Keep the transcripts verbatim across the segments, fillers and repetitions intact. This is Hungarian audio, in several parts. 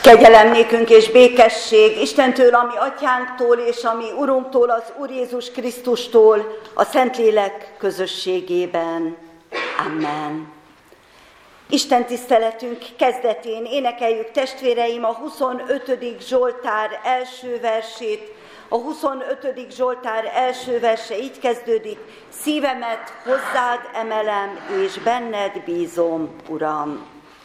Kegyelem nékünk és békesség Istentől, ami Atyánktól és ami Urunktól, az Úr Jézus Krisztustól, a Szentlélek közösségében. Amen. Isten tiszteletünk kezdetén énekeljük, testvéreim, a huszonötödik Zsoltár első versét. A huszonötödik Zsoltár első verse így kezdődik: szívemet hozzád emelem, és benned bízom, Uram.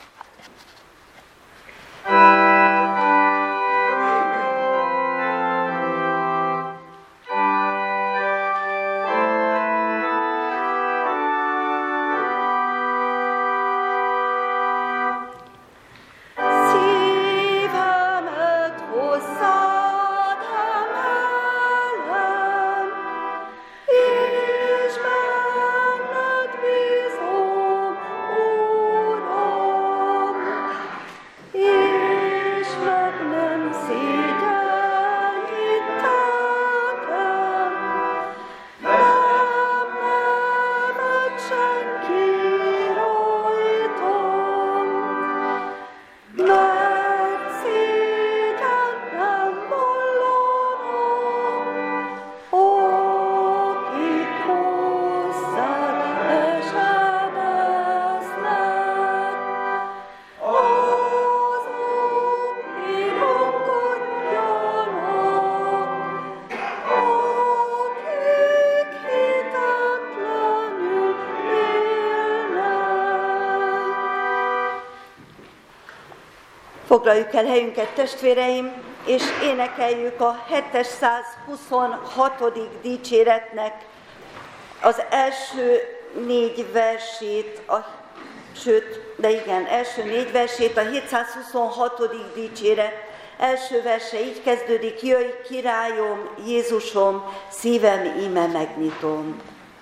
Foglaljuk el helyünket, testvéreim, és énekeljük a hétszázhuszonhatodik dicséretnek az első négy versét, a, sőt, de igen, első négy versét, a hétszázhuszonhatodik dicséret első verse így kezdődik: jöjj, királyom, Jézusom, szívem íme megnyitom.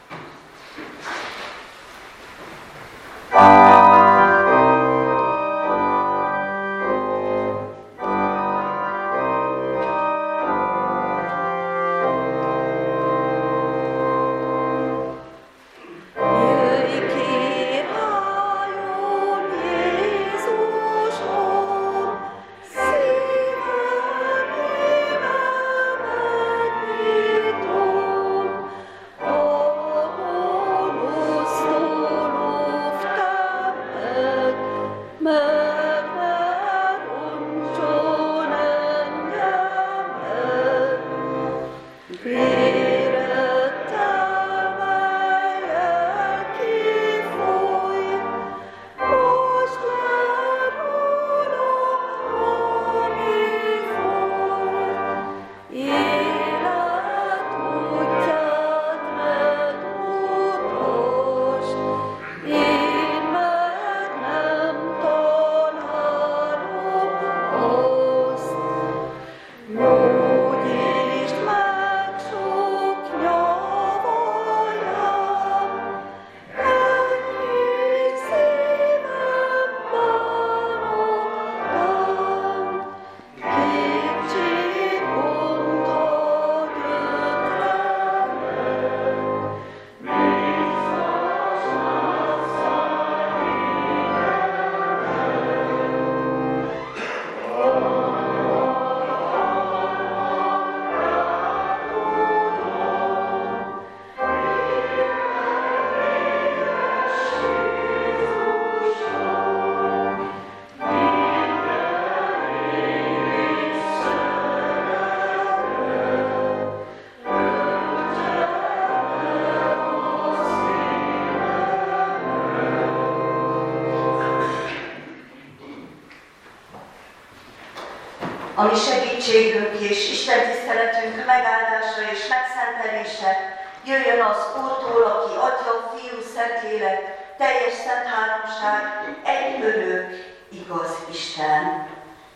A mi segítségünk és Isten tiszteletünk megáldása és megszentelése jöjjön az Úrtól, aki Atya, Fiú, Szentlélek, teljes szent háromság, egy örök, igaz Isten.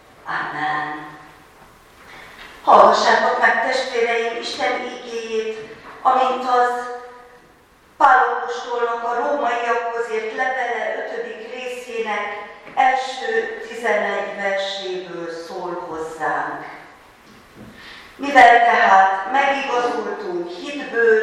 Amen. Hallgassátok meg, testvéreim, Isten igéjét, amint az Pál apostolnak a rómaiakhoz írt levele ötödik részének első tizenegy verséből szól hozzánk. Mivel tehát megigazultunk hitből,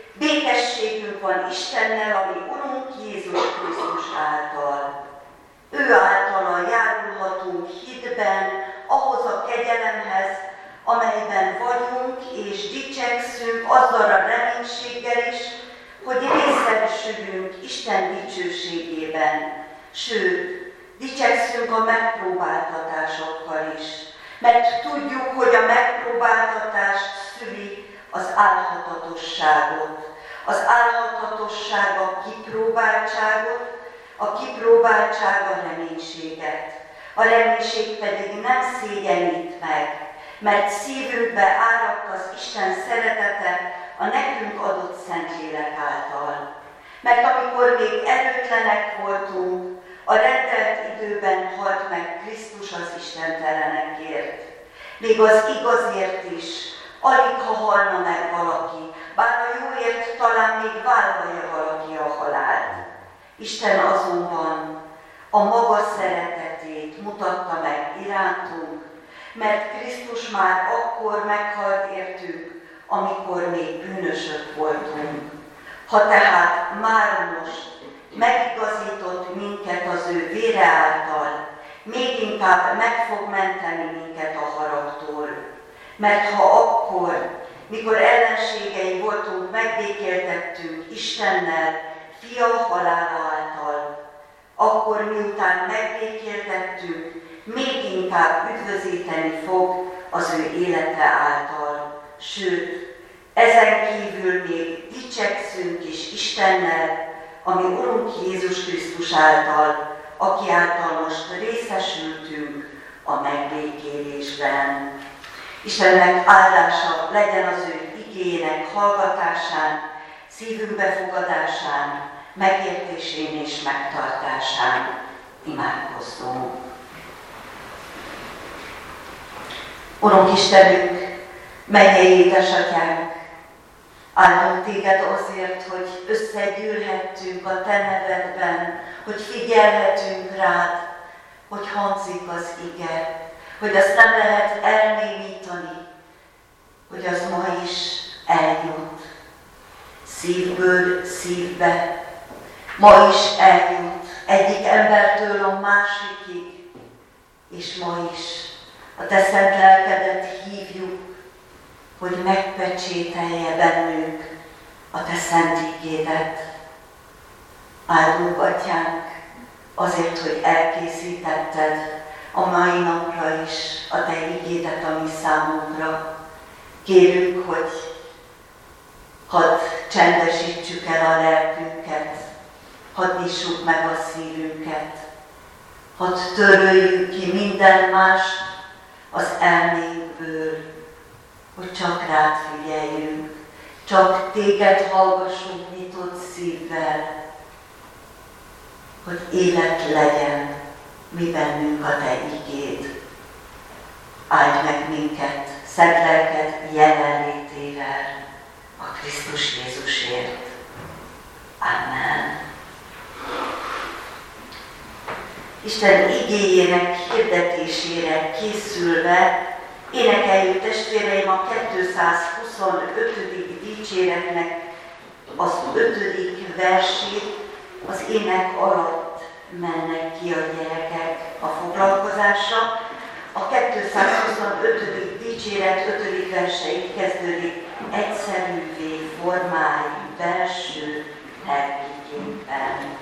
békességünk van Istennel, ami Urunk Jézus Krisztus által. Ő általa járulhatunk hitben ahhoz a kegyelemhez, amelyben vagyunk, és dicsekszünk azzal a reménységgel is, hogy részesülünk Isten dicsőségében, sőt, dicsekszünk a megpróbáltatásokkal is, mert tudjuk, hogy a megpróbáltatás szüli az álhatatosságot, az álhatatosság a kipróbáltságot, a kipróbáltság a reménységet, a reménység pedig nem szégyenít meg, mert szívünkbe áradt az Isten szeretete a nekünk adott Szentlélek által. Mert amikor még erőtlenek voltunk, a rendelt időben halt meg Krisztus az istentelenekért. Még az igazért is, alig ha halna meg valaki, bár a jóért talán még vállalja valaki a halált. Isten azonban a maga szeretetét mutatta meg irántunk, mert Krisztus már akkor meghalt értünk, amikor még bűnösök voltunk. Ha tehát már most megigazított minket az ő vére által, még inkább meg fog menteni minket a haragtól. Mert ha akkor, mikor ellenségei voltunk, megbékéltettünk Istennel, Fia halála által, akkor miután megbékéltettünk, még inkább üdvözíteni fog az ő élete által. Sőt, ezen kívül még dicsekszünk is Istennel, ami Urunk Jézus Krisztus által, aki által most részesültünk a megbékélésben. Istennek áldása legyen az ő igéjének hallgatásán, szívünk befogadásán, megértésén és megtartásán. Imádkozzunk! Urunk Istenünk, mennyei édesatyánk, áldunk téged azért, hogy összegyűlhettünk a te nevedben, hogy figyelhetünk rád, hogy hangzik az ige, hogy azt nem lehet elnémítani, hogy az ma is eljut szívből szívbe, ma is eljut egyik embertől a másikig, és ma is a te szent lelkedet hívjuk, hogy megpecsételje bennünk a te szent igédet. Áldunk, Atyánk, azért, hogy elkészítetted a mai napra is a te igédet a mi számunkra. Kérünk, hogy hadd csendesítsük el a lelkünket, hadd nyissuk meg a szívünket, hadd töröljük ki minden más az elménkből, hogy csak rád figyeljünk, csak téged hallgassunk nyitott szívvel, hogy élet legyen mi bennünk a te igéd. Áldj meg minket szent lelked jelenlétével a Krisztus Jézusért. Amen. Isten igéjének hirdetésére készülve énekeljük, testvéreim, a kétszázhuszonötödik dicséretnek az ötödik versét. Az ének alatt mennek ki a gyerekek a foglalkozásra. A kétszázhuszonötödik dicséret ötödik verse így kezdődik: egyszerűvé formálj belső lelkiképpen.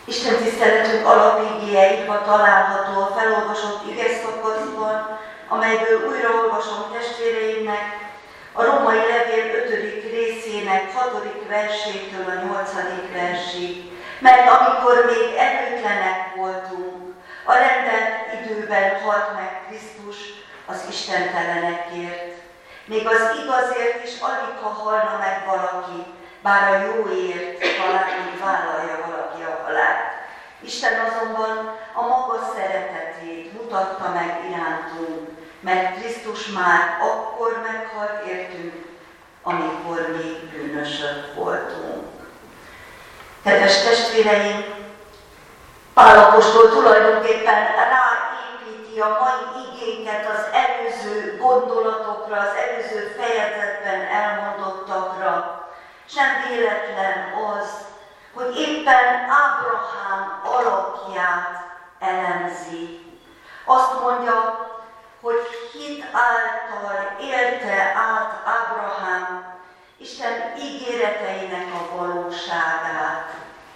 Isten tiszteletünk alapigéje itt ma található a felolvasott igeszakaszban, amelyből újraolvasom testvéreimnek a római levél ötödik részének hatodik versétől a nyolcadik versig. Mert amikor még erőtlenek voltunk, a rendelt időben halt meg Krisztus az istentelenekért. Még az igazért is alig, ha halna meg valaki, bár a jóért talán még vállalja valaki a halált. Isten azonban a maga szeretetét mutatta meg irántunk, mert Krisztus már akkor meghalt értünk, amikor még bűnösök voltunk. Kedves testvéreim, Pál apostol tulajdonképpen ráépíti a mai igénket az előző gondolatokra, az előző fejezetben elmondottakra. És nem véletlen az, hogy éppen Ábrahám alakját elemzi. Azt mondja, hogy hit által élte át Ábrahám Isten ígéreteinek a valóságát.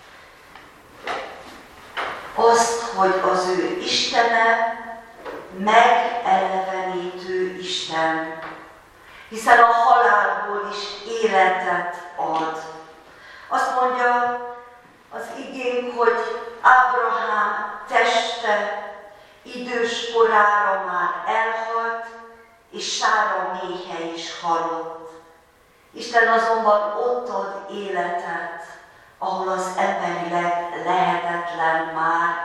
Azt, hogy az ő Istene megelevenítő Isten, hiszen a halálból is életet ad. Azt mondja az igénk, hogy Ábrahám teste idős korára már elhalt, és Sára méhe is halott. Isten azonban ott ad életet, ahol az emberileg lehetetlen már.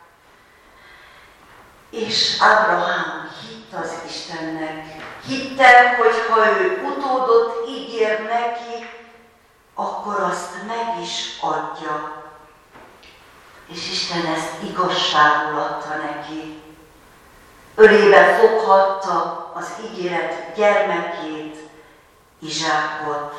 És Ábrahám hitt az Istennek. Hitte, hogy ha ő utódot ígér neki, akkor azt meg is adja. És Isten ezt igazságul adta neki. Ölébe foghatta az ígéret gyermekét, Izsákot.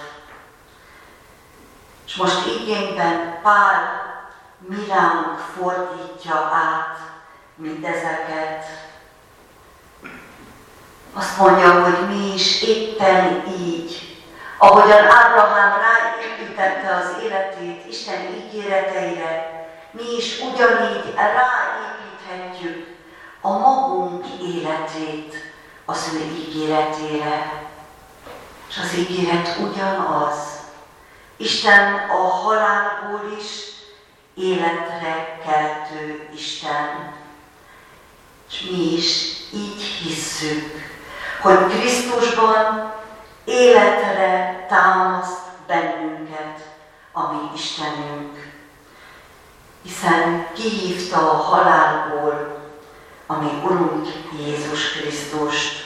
És most igényben Pál miránk fordítja át mindezeket. Azt mondja, hogy mi is éppen így, ahogyan Ábrahám ráépítette az életét Isten ígéreteire, mi is ugyanígy ráépíthetjük a magunk életét az ő ígéretére. És az ígéret ugyanaz. Isten a halálból is életre keltő Isten. És mi is így hisszük, hogy Krisztusban életre támaszt bennünket a mi Istenünk. Hiszen kihívta a halálból a mi Urunk Jézus Krisztust.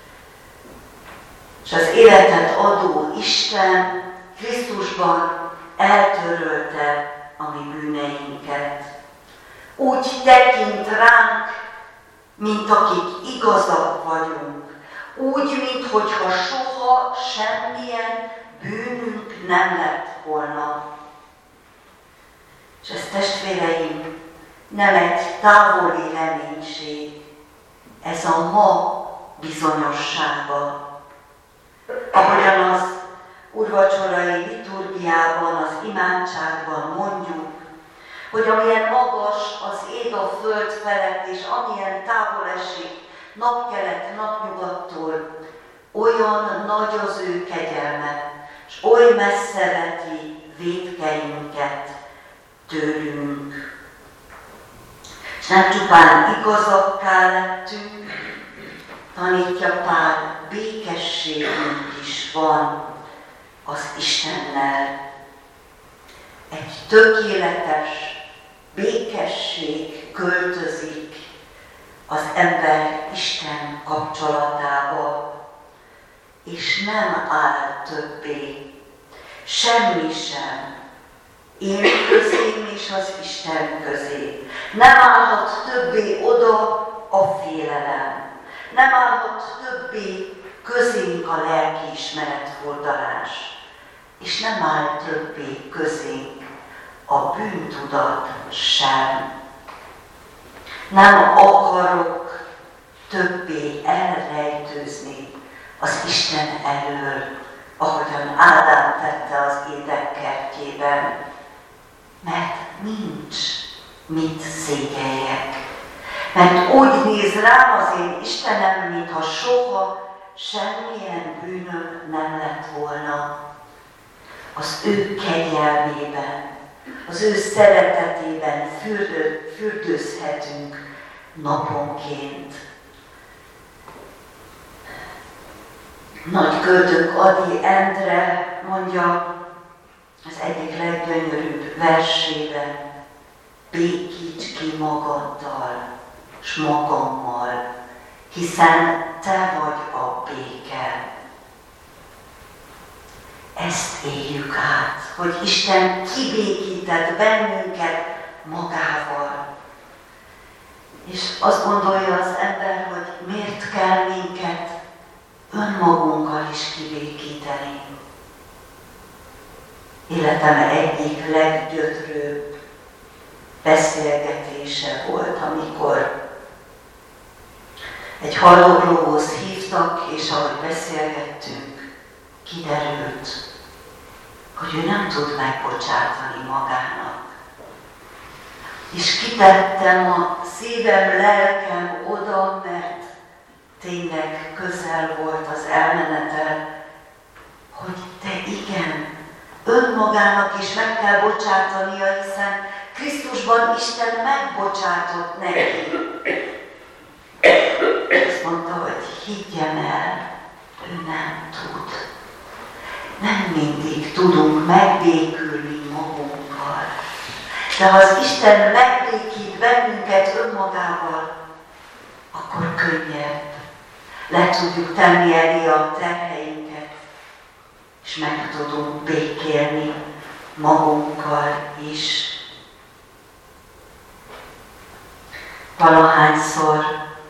És az életet adó Isten Krisztusban eltörölte a mi bűneinket. Úgy tekint ránk, mint akik igazak vagyunk. Úgy, minthogyha soha semmilyen bűnünk nem lett volna. És ez, testvéreim, nem egy távoli reménység, ez a ma bizonyossága. Ahogyan az úrvacsorai liturgiában, az imádságban mondjuk, hogy amilyen magas az ég a föld felett, és amilyen távol esik napkelet napnyugattól, olyan nagy az ő kegyelme, és oly messze veti vétkeinket tőlünk. És nem csupán igazakká lettünk, tanítja Pál, békességünk is van az Istennel. Egy tökéletes békesség költözik az ember-Isten kapcsolatába, és nem áll többé semmi sem én közém és az Isten közé. Nem állhat többé oda a félelem. Nem állhat többé közénk a lelkiismeret fordulás, és nem áll többé közénk a bűntudat sem. Nem akarok többé elrejtőzni az Isten elől, ahogyan Ádám tette az Éden kertjében, mert nincs mit szégyeljek. Mert úgy néz rám az én Istenem, mintha soha semmilyen bűnöm nem lett volna. Az ő kegyelmében, az ő szeretetében fürdő, fürdőzhetünk naponként. Nagy költőnk Ady Endre mondja az egyik leggyönyörűbb versében: békíts ki magaddal, s magammal, hiszen te vagy a béke. Ezt éljük át, hogy Isten kibékített bennünket magával. És azt gondolja az ember, hogy miért kell minket önmagunkkal is kibékíteni. Életem egyik leggyötrőbb beszélgetése volt, amikor egy haldoklóhoz hívtak, és ahogy beszélgettünk, kiderült, hogy ő nem tud megbocsátani magának. És kitettem a szívem, lelkem oda, mert tényleg közel volt az elmenetel, hogy de igen, önmagának is meg kell bocsátania, hiszen Krisztusban Isten megbocsátott neki. Azt mondta, hogy higgyem el, ő nem tud. Nem mindig tudunk megbékülni magunkkal. De ha az Isten megbékít bennünket önmagával, akkor könnyebb. Le tudjuk tenni elé a terheinket, és meg tudunk békélni magunkkal is. Valahányszor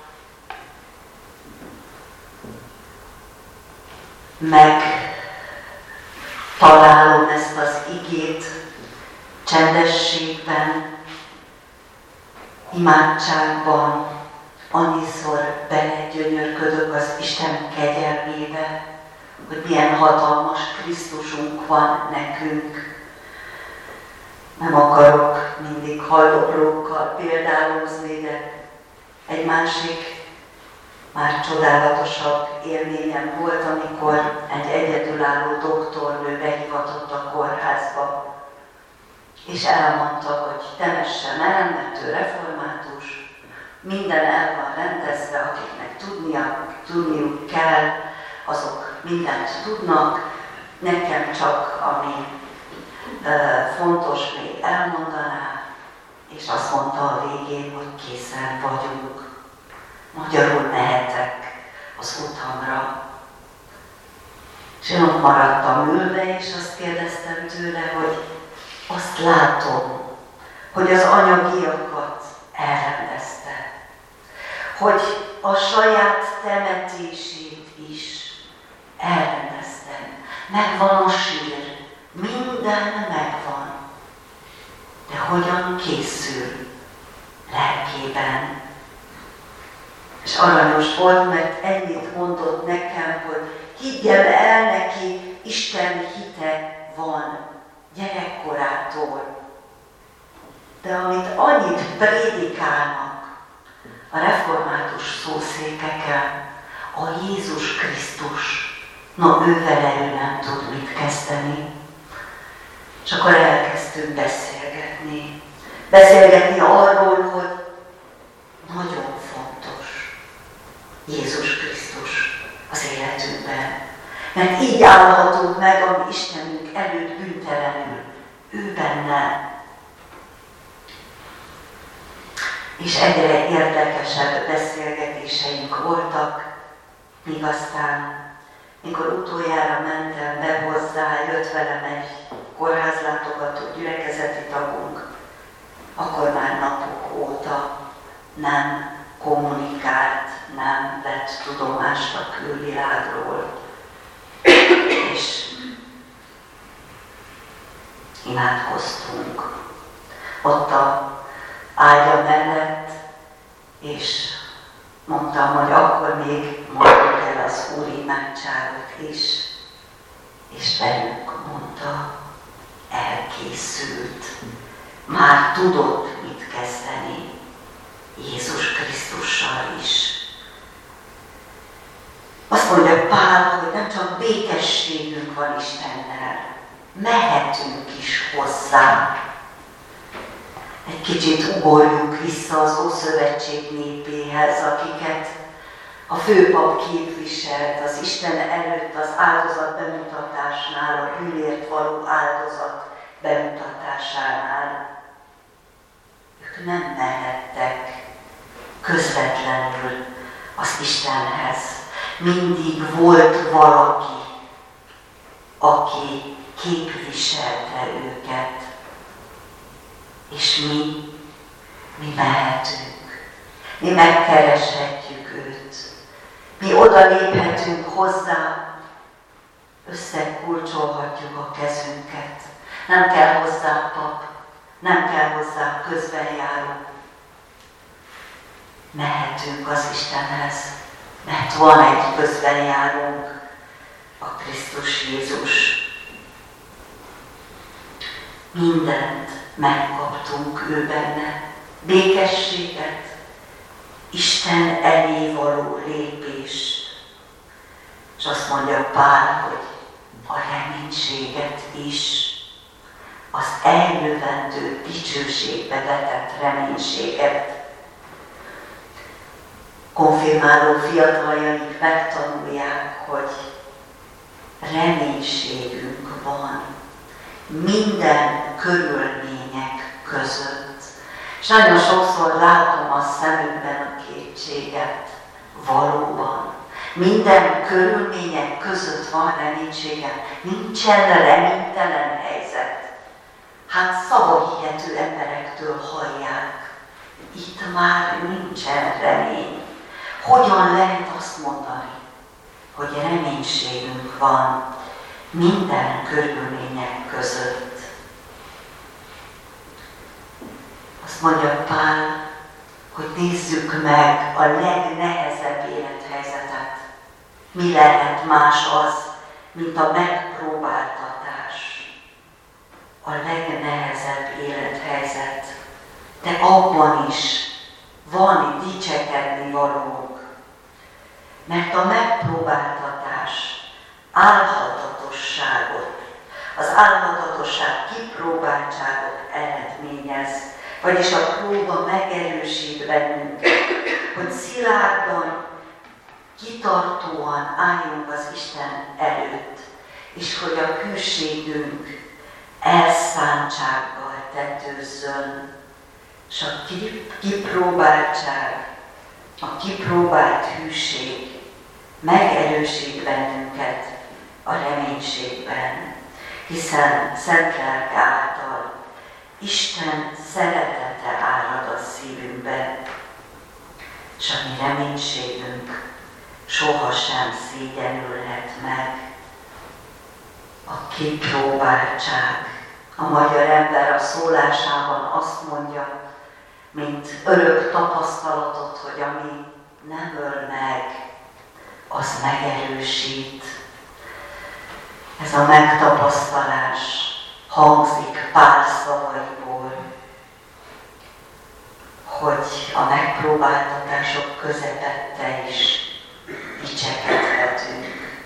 megtalálom ezt az igét csendességben, imádságban, annyiszor belegyönyörködök az Isten kegyelmébe, hogy milyen hatalmas Krisztusunk van nekünk. Nem akarok mindig haldoklókkal példálozni, de egy másik, már csodálatosabb élményem volt, amikor egy egyedülálló doktornő behivatott a kórházba, és elmondta, hogy temessen el, mert ő református, minden el van rendezve, akiknek tudnia, tudniuk kell, azok mindent tudnak, nekem csak ami uh, fontos még elmondaná, és azt mondta a végén, hogy készen vagyunk. Magyarul mehetek az utamra. És én ott maradtam ülve, és azt kérdeztem tőle, hogy azt látom, hogy az anyagiakat elrendezte, hogy a saját temetését is elrendezte. Megvan a sír, minden megvan, de hogyan készül lelkében. És aranyos volt, mert ennyit mondott nekem, hogy higgyem el neki, Isten hite van gyerekkorától. De amit annyit prédikálnak a református szószékeken, a Jézus Krisztus, na ő vele ő nem tud mit kezdeni. És akkor elkezdtünk beszélgetni. Beszélgetni arról, hogy nagyon fontos Jézus Krisztus az életünkben. Mert így állhatunk meg a mi Istenünk előtt bűntelenül, ő benne. És egyre érdekesebb beszélgetéseink voltak, míg aztán, mikor utoljára mentem be hozzá, jött velem egy kórházlátogató gyülekezeti tagunk, akkor már napok óta nem kommunikált, nem vett tudomást a külvilágról. És imádkoztunk ott a ágya mellett, és mondtam, hogy akkor még mondjuk el az Úr imádságot is, és velünk mondta, elkészült. Már tudott, mit kezdeni Jézus Krisztussal is. Azt mondja Pál, hogy nem csak békességünk van Istennel, mehetünk is hozzá. Egy kicsit ugorjunk vissza az Ószövetség népéhez, akiket a főpap képviselt az Isten előtt az áldozat bemutatásnál, a bűnért való áldozat bemutatásánál. Ők nem mehettek közvetlenül az Istenhez. Mindig volt valaki, aki képviselte őket. És mi, mi mehetünk, mi megkereshetjük őt, mi odaléphetünk hozzá, összekulcsolhatjuk a kezünket. Nem kell hozzá pap, nem kell hozzá közbenjáró. Mehetünk az Istenhez, mert van egy közbenjárónk, a Krisztus Jézus. Mindent megkaptunk ő benne, békességet, Isten elé való lépést. És azt mondja Pál, hogy a reménységet is, az eljövendő dicsőségbe vetett reménységet. Konfirmáló fiataljaink megtanulják, hogy reménységünk van minden körülmények között. És nagyon sokszor látom a szemükben a kétséget. Valóban. Minden körülmények között van reménységem. Nincsen reménytelen helyzet. Hát szavahihető emberektől hallják. Itt már nincsen remény. Hogyan lehet azt mondani, hogy reménységünk van minden körülmények között? Azt mondja Pál, hogy nézzük meg a legnehezebb élethelyzetet. Mi lehet más az, mint a megpróbáltatás? A legnehezebb élethelyzet. De abban is van dicsekedni valónk. Mert a megpróbáltatás álhatatosságot, az álhatatosság kipróbáltságot eredményez, vagyis a próba megerősít bennünket, hogy szilárdan, kitartóan álljunk az Isten előtt, és hogy a hűségünk elszántsággal tetőzzön, és a kipróbáltság, a kipróbált hűség megerősít bennünket a reménységben, hiszen szent lelke által Isten szeretete árad a szívünkbe, és a mi reménységünk sohasem szégyenülhet meg. A kipróbáltság. A magyar ember a szólásában azt mondja, mint örök tapasztalatot, hogy ami nem öl meg, az megerősít. Ez a megtapasztalás hangzik Pál szavaiból, hogy a megpróbáltatások közepette is dicsekedhetünk.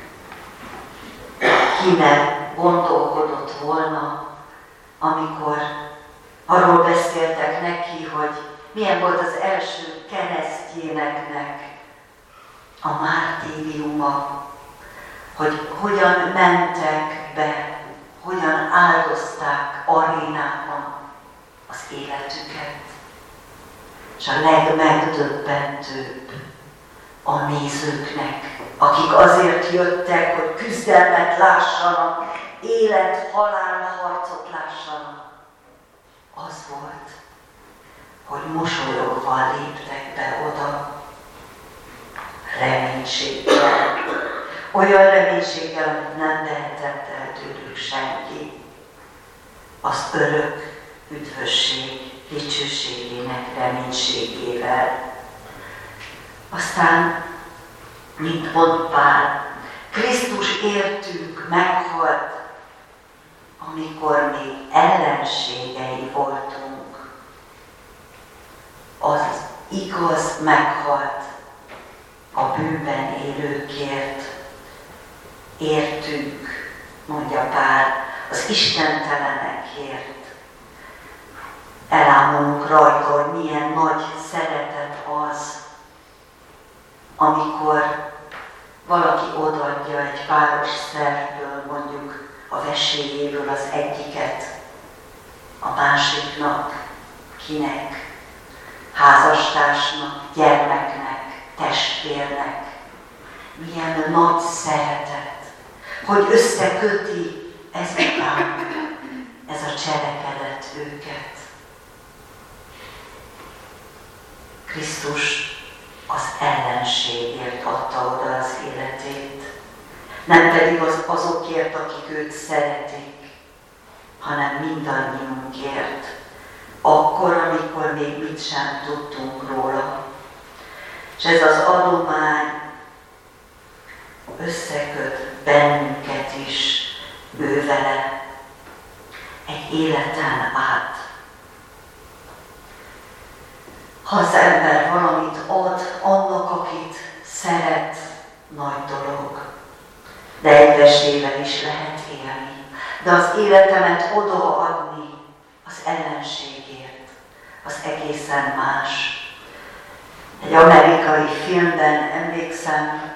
Ki ne gondolkodott volna, amikor arról beszéltek neki, hogy milyen volt az első keresztjéneknek a mártíriuma, hogy hogyan mentek be, hogyan áldozták arénában az életüket. És a legmegdöbbentőbb a nézőknek, akik azért jöttek, hogy küzdelmet lássanak, élet-halál harcot lássanak, az volt, hogy mosolyogva léptek be oda, reménységgel, olyan reménységgel, amit nem vehetett el tőlük senki, az örök üdvösség dicsőségének reménységével. Aztán, mint mond Pál, Krisztus értünk meghalt, amikor még ellenségei voltunk. igaz, meghalt a bűnben élőkért. Értünk, mondja Pál, az istentelenekért. Elámulunk rajta, hogy milyen nagy szeretet az, amikor valaki odaadja egy páros szervből, mondjuk a veséjéből az egyiket a másiknak, kinek, házastársnak, gyermeknek, testvérnek. Milyen nagy szeretet, hogy összeköti ezután ez a cselekedet őket. Krisztus az ellenségért adta oda az életét, nem pedig az azokért, akik őt szeretik, hanem mindannyiunkért, akkor, amikor még mit sem tudtunk róla. És ez az adomány összeköt bennünket is ővele egy életen át. Ha az ember valamit ad annak, akit szeret, nagy dolog, de egyesével is lehet élni. De az életemet odaadni az ellenségért, az egészen más. Egy amerikai filmben emlékszem,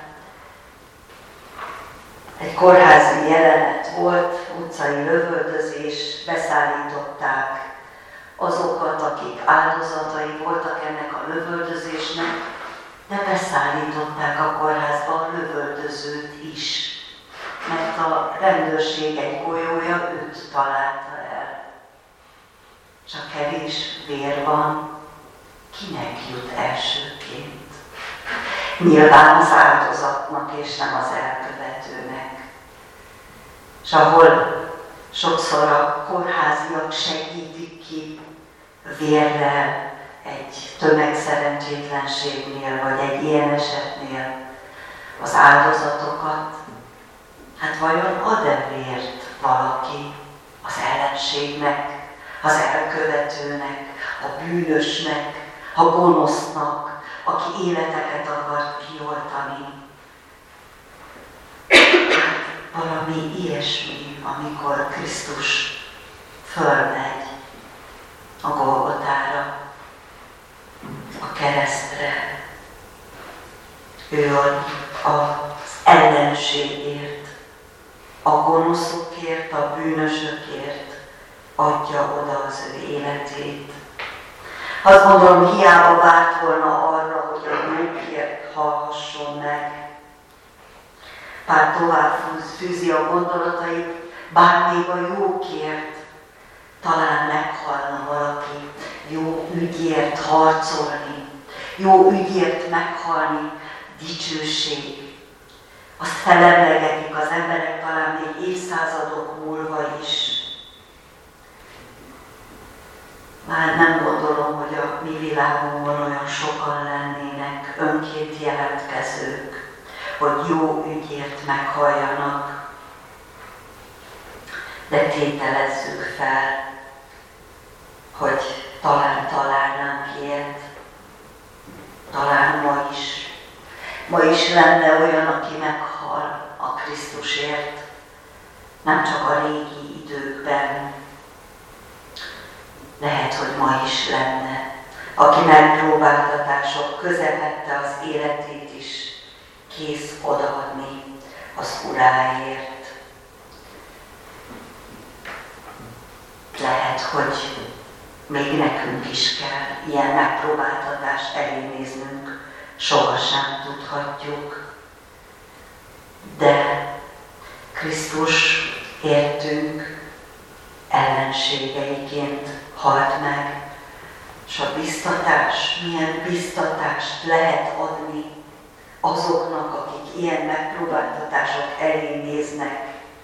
egy kórházi jelenet volt, utcai lövöldözés, beszállították azokat, akik áldozatai voltak ennek a lövöldözésnek, de beszállították a kórházba a lövöldözőt is, mert a rendőrség egy golyója őt találta el. Csak kevés vér van, kinek jut elsőként? Nyilván az áldozatnak és nem az elkövetőnek. És ahol sokszor a kórháziak segítik ki vérrel egy tömegszerencsétlenségnél, vagy egy ilyen esetnél az áldozatokat, hát vajon ad-e vért valaki az ellenségnek, az elkövetőnek, a bűnösnek, a gonosznak, aki életeket akar kioltani? Valami ilyesmi, amikor Krisztus fölmegy a Golgotára, a keresztre. Ő az ellenségért, a gonoszokért, a bűnösökért adja oda az ő életét. Azt gondolom, hiába várt volna arra, hogy a jókért hallhasson meg. Pár tovább fűzi a gondolatait, bár még a jókért talán meghalna valaki, jó ügyért harcolni, jó ügyért meghalni, dicsőség. Azt felemlegetik az emberek talán még évszázadok múlva is. Már nem gondolom, hogy a mi világunkban olyan sokan lennének önként jelentkezők, hogy jó ügyért meghalljanak. De tételezzük fel, hogy talán találnánk ilyet, talán ma is. Ma is lenne olyan, aki meghal a Krisztusért, nem csak a régi időkben. Lehet, hogy ma is lenne, aki megpróbáltatások közepette az életét is kész odaadni az Uráért. Lehet, hogy még nekünk is kell ilyen megpróbáltatást elé néznünk, sohasem tudhatjuk. De Krisztus értünk ellenségeiként halt meg, és a biztatás, milyen biztatást lehet adni azoknak, akik ilyen megpróbáltatások elé néznek.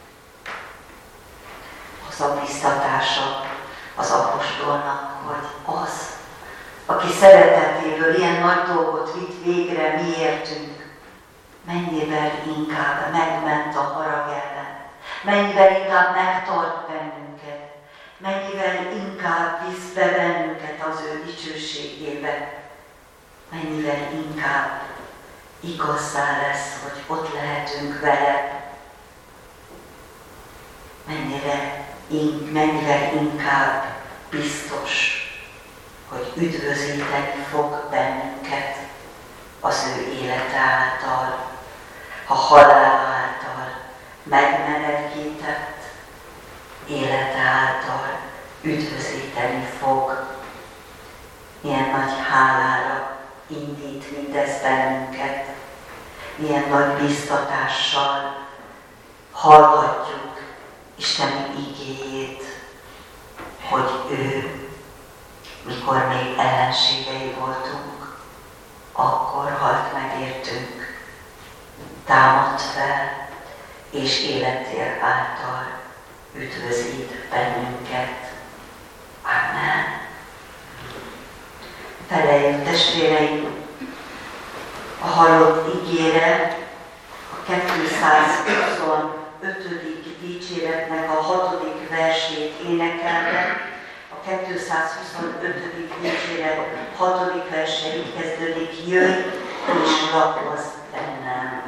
Az a biztatása az apostolnak, hogy az, aki szeretetéből ilyen nagy dolgot vitt végre miértünk, mennyivel inkább megment a harag ellen, mennyivel inkább megtart bennünket, mennyivel inkább visz be bennünket az ő dicsőségébe. mennyivel inkább igazzá lesz, hogy ott lehetünk vele, mennyire, mennyivel inkább biztos, hogy üdvözíteni fog bennünket az ő élete által, a halál által megmelegített élete által üdvözíteni fog. Milyen nagy hálára indít mindez bennünket, milyen nagy biztatással hallhatjuk Isten igéjét, hogy ő, mikor még ellenségei voltunk, akkor halt meg értünk, támadt fel, és életér által üdvözít bennünket. Amen. Feleljünk, testvéreim, a hallott igére, a kétszázhuszonötödik dicséretnek a hatodik versét énekelve. A kétszázhuszonötödik dicséret hatodik verse így kezdődik: jöjj és lakozz bennem.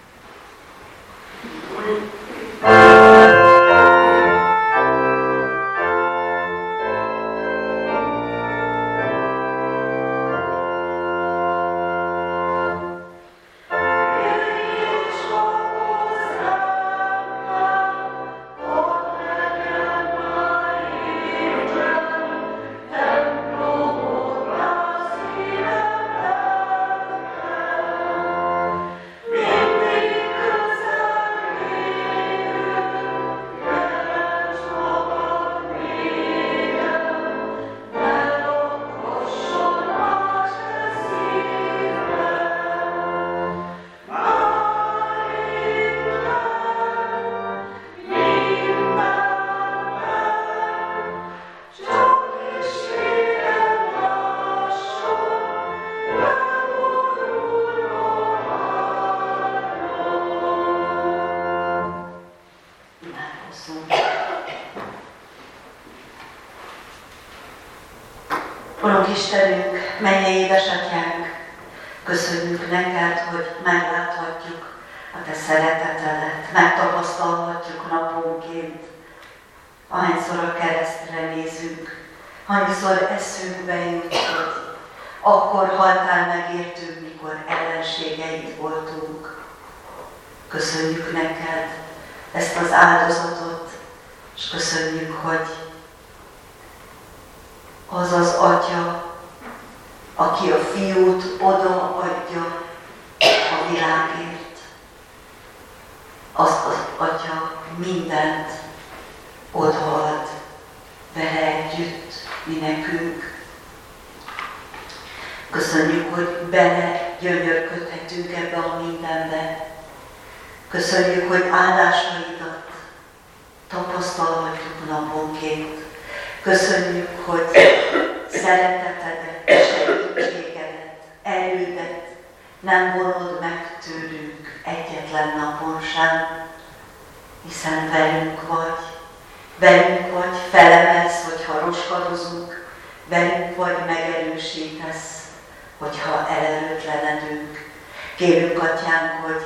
Urunk Istenünk, mennyei édesatyánk, köszönjük neked, hogy megláthatjuk a te szeretetedet, megtapasztalhatjuk naponként. Ahányszor a keresztre nézünk, annyiszor eszünkbe jut, hogy akkor haltál meg értünk, mikor ellenségeid voltunk. Köszönjük neked ezt az áldozatot, és köszönjük, hogy az az Atya, aki a Fiút odaadja a világért, az az Atya mindent odaad vele együtt mi nekünk. Köszönjük, hogy bele gyönyörködhetünk ebbe a mindenbe. Köszönjük, hogy áldásaidat tapasztalhatjuk naponként. Köszönjük, hogy szeretetedet, segítségedet, erődet nem vonod meg tőlünk egyetlen napon sem, hiszen velünk vagy, velünk vagy, felemelsz, hogyha roskadozunk, velünk vagy, megerősítesz, hogyha elerőtlenedünk. Kérünk, Atyánk, hogy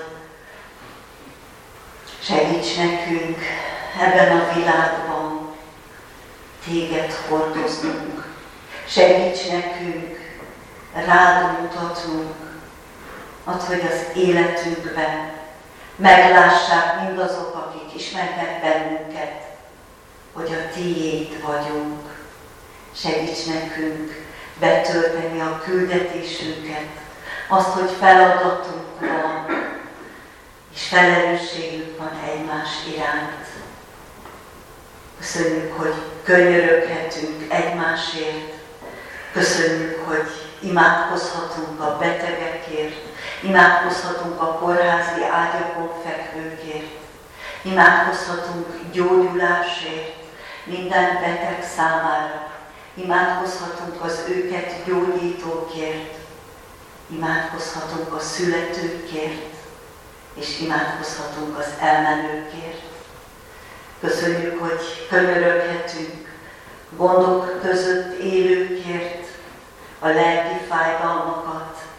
segíts nekünk ebben a világban téged hordoznunk, segíts nekünk rád mutatnunk, add, hogy az életünkben meglássák mindazok, akik ismernek bennünket, hogy a tiéd vagyunk. Segíts nekünk betölteni a küldetésünket, azt, hogy feladatunk van, és felelősségünk van egymás iránt. Köszönjük, hogy könyöröghetünk egymásért. Köszönjük, hogy imádkozhatunk a betegekért, imádkozhatunk a kórházi ágyakon fekvőkért, imádkozhatunk gyógyulásért minden beteg számára, imádkozhatunk az őket gyógyítókért, imádkozhatunk a születőkért, és imádkozhatunk az elmenőkért. Köszönjük, hogy könyöröghetünk gondok között élőkért, a lelki fájdalmakat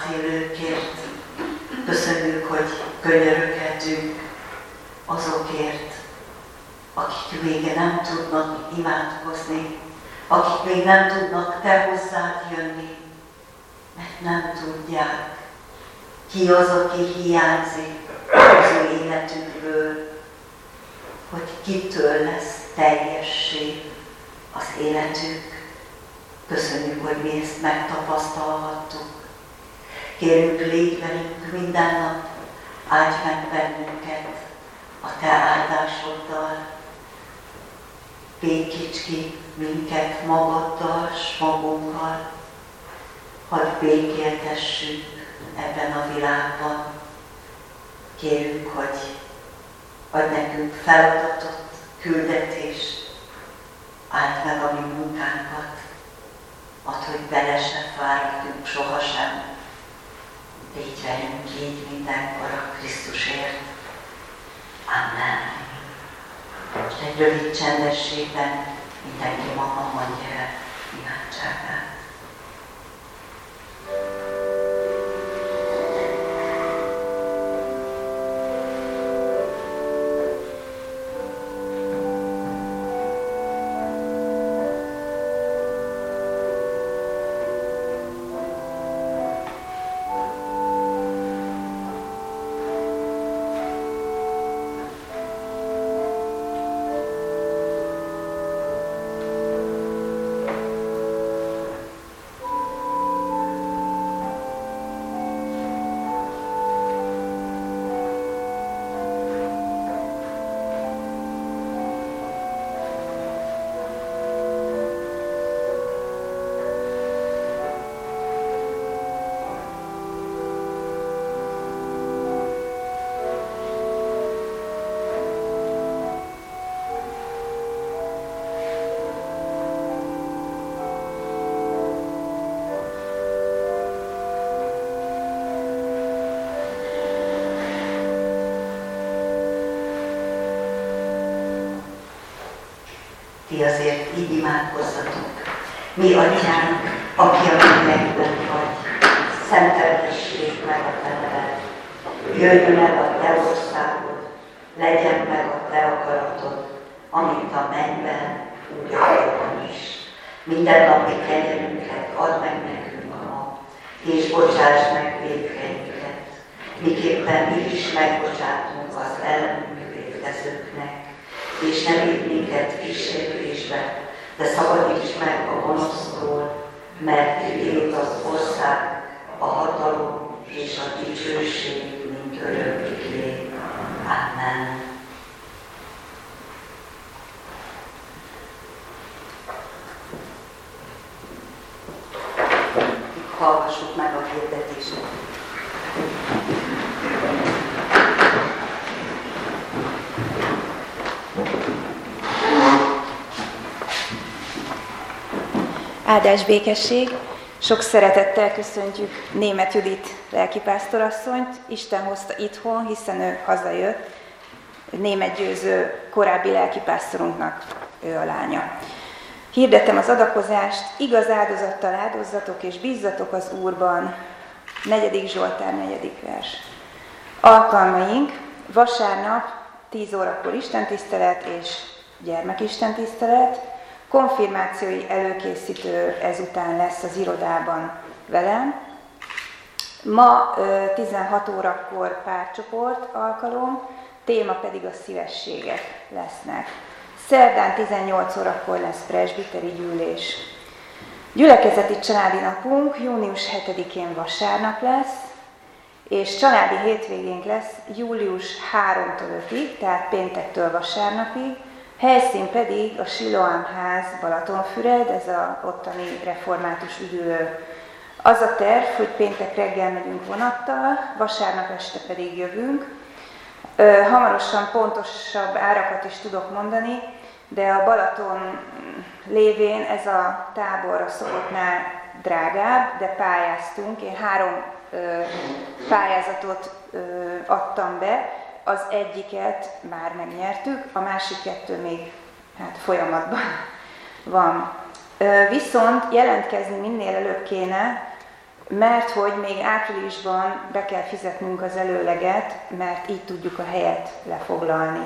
hátélőkért. Köszönjük, hogy könyöröghetünk azokért, akik még nem tudnak imádkozni, akik még nem tudnak te hozzád jönni, mert nem tudják, ki az, aki hiányzik az ő életünkből, hogy kitől lesz teljessé az életük. Köszönjük, hogy mi ezt megtapasztalhattuk. Kérünk, légy velünk minden nap, áldj meg bennünket a te áldásoddal. Békíts ki minket magaddal s magunkkal, hadd békéltessünk ebben a világban. Kérünk, hogy adj nekünk feladatot, küldetést, áld meg a mi munkánkat, add, hogy bele se fáradjunk sohasem. Légy velünk így mindenkor a Krisztusért. Amen. Most egy rövid csendességben mindenki maga mondja el imádságát. Ti azért így imádkozzatok. Mi atyánk, aki a mindenben vagy, szenteltessék meg a te neved. Jöjjön meg a te országod, legyen meg a te akaratod, amint a mennyben, úgy a földön is. Minden napi kenyerünket add meg nekünk ma, és bocsásd meg vétkeinket, miképpen mi is megbocsátunk az ellenünk vétkezőknek. És ne vigy minket kísértésbe, de szabadíts meg a gonosztól, mert tiéd az ország, a hatalom és a dicsőség mind örökké. Amen. Hallgassuk meg a hirdetést. Áldás, békesség! Sok szeretettel köszöntjük Németh Judit lelkipásztorasszonyt. Isten hozta itthon, hiszen ő hazajött. Németh Győző korábbi lelkipásztorunknak ő a lánya. Hirdetem az adakozást, igaz áldozattal áldozzatok és bízzatok az Úrban. negyedik Zsoltár, negyedik vers. Alkalmaink: vasárnap tíz órakor istentisztelet és gyermekistentisztelet. Konfirmációi előkészítő ezután lesz az irodában velem. Ma tizenhat órakor párcsoport alkalom, téma pedig a szívességek lesznek. Szerdán tizennyolc órakor lesz presbiteri gyűlés. Gyülekezeti családi napunk június hetedikén vasárnap lesz, és családi hétvégénk lesz július harmadikától ötödig, tehát péntektől vasárnapig. Helyszín pedig a Siloám ház Balatonfüred, ez a ottani református üdülő. Az a terv, hogy péntek reggel megyünk vonattal, vasárnap este pedig jövünk. Hamarosan pontosabb árakat is tudok mondani, de a Balaton lévén ez a tábor a szokottnál drágább, de pályáztunk. Én három pályázatot adtam be, az egyiket már megnyertük, a másik kettő még hát folyamatban van. Viszont jelentkezni minél előbb kéne, mert hogy még áprilisban be kell fizetnünk az előleget, mert így tudjuk a helyet lefoglalni.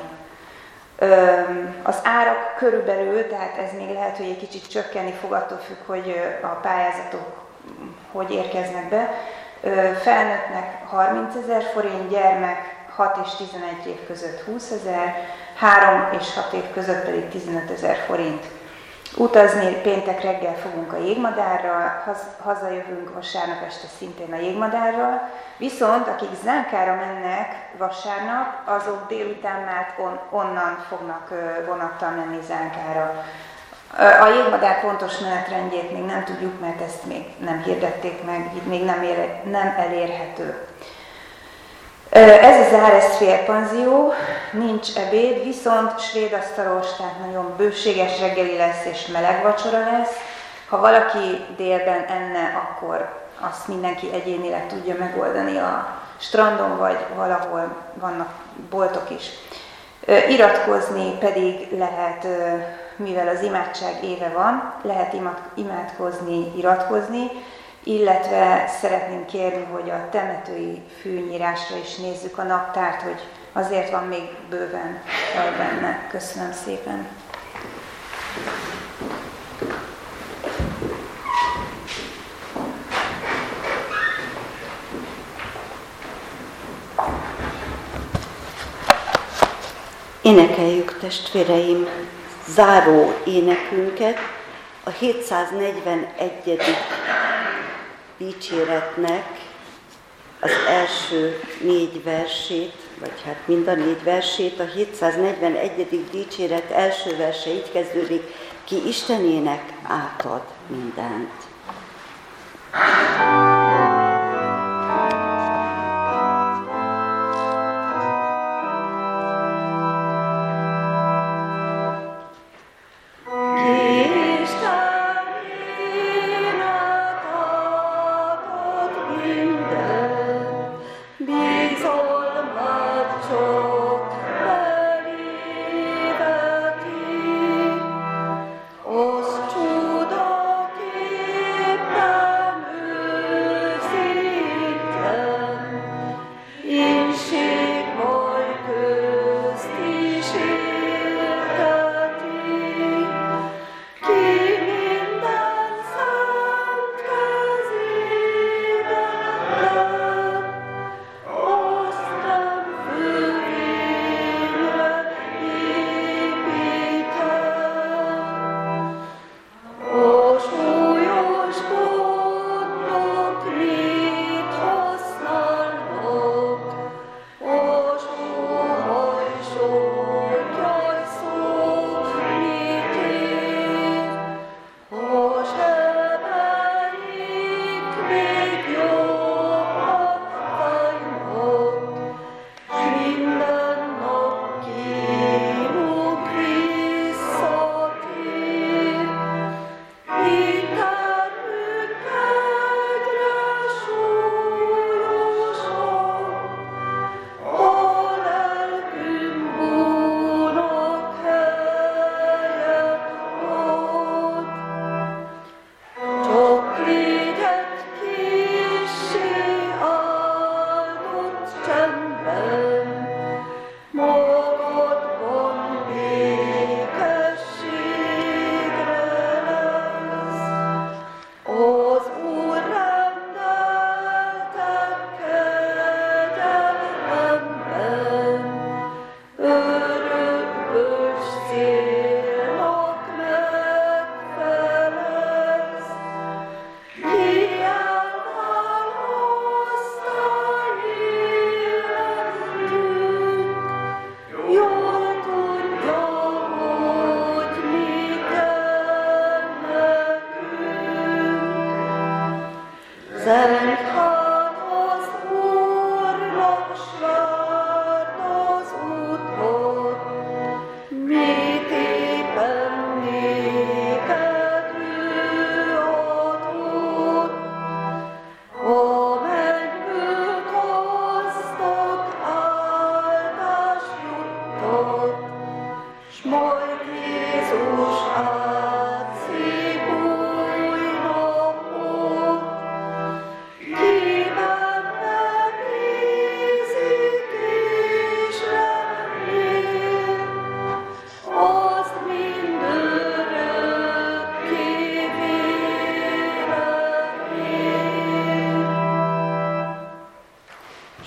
Az árak körülbelül, tehát ez még lehet, hogy egy kicsit csökkenni fog, attól függ, hogy a pályázatok hogy érkeznek be. Felnőttnek harmincezer forint, gyermek hat és tizenegy év között húszezer, három és hat év között pedig tizenötezer forint. Utazni péntek reggel fogunk a Jégmadárral, haz, hazajövünk vasárnap este szintén a Jégmadárral, viszont akik Zánkára mennek vasárnap, azok délután már on, onnan fognak vonattal menni Zánkára. A Jégmadár pontos menetrendjét még nem tudjuk, mert ezt még nem hirdették meg, így még nem, ér, nem elérhető. Ez az Áresz félpanzió, nincs ebéd, viszont svédasztalos, tehát nagyon bőséges reggeli lesz és meleg vacsora lesz. Ha valaki délben enne, akkor azt mindenki egyénileg tudja megoldani a strandon, vagy valahol vannak boltok is. Iratkozni pedig lehet, mivel az imádság éve van, lehet imádkozni, iratkozni, illetve szeretném kérni, hogy a temetői fűnyírásra is nézzük a naptárt, hogy azért van még bőven benne. Köszönöm szépen! Énekeljük, testvéreim, záró énekünket, a hétszáznegyvenegyedik dicséretnek az első négy versét, vagy hát mind a négy versét, a hétszáznegyvenegyedik dicséret első verse így kezdődik: ki Istenének átad mindent.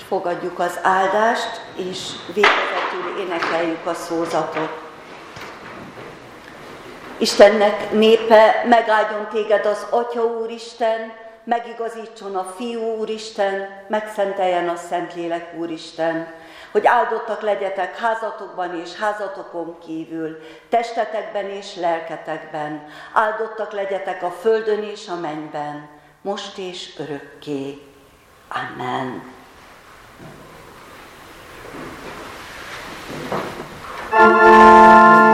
fogadjuk az áldást, és végezetül énekeljük a szózatot. Istennek népe, megáldjon téged az Atya Úristen, megigazítson a Fiú Úristen, megszenteljen a Szentlélek Úristen, hogy áldottak legyetek házatokban és házatokon kívül, testetekben és lelketekben, áldottak legyetek a földön és a mennyben, most és örökké. Amen. Thank you.